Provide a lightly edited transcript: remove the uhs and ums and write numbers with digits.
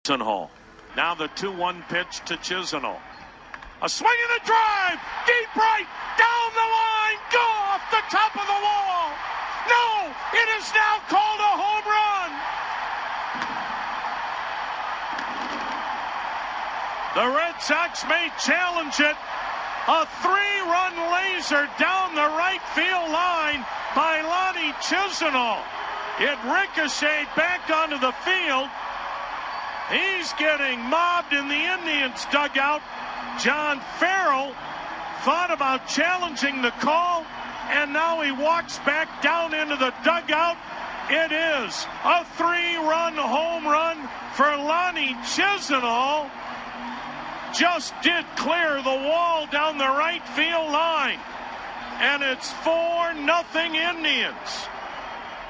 Chisenhall. Now the 2-1 pitch to Chisenhall. A swing and a drive, deep right, down the line, go off the top of the wall. No, it is now called a home run. The Red Sox may challenge it. A 3-run laser down the right field line by Lonnie Chisenhall. It ricocheted back onto the field. He's getting mobbed in the Indians' dugout. John Farrell thought about challenging the call, and now he walks back down into the dugout. It is a 3-run home run for Lonnie Chisenhall. Just did clear the wall down the right field line. And it's 4-0 Indians.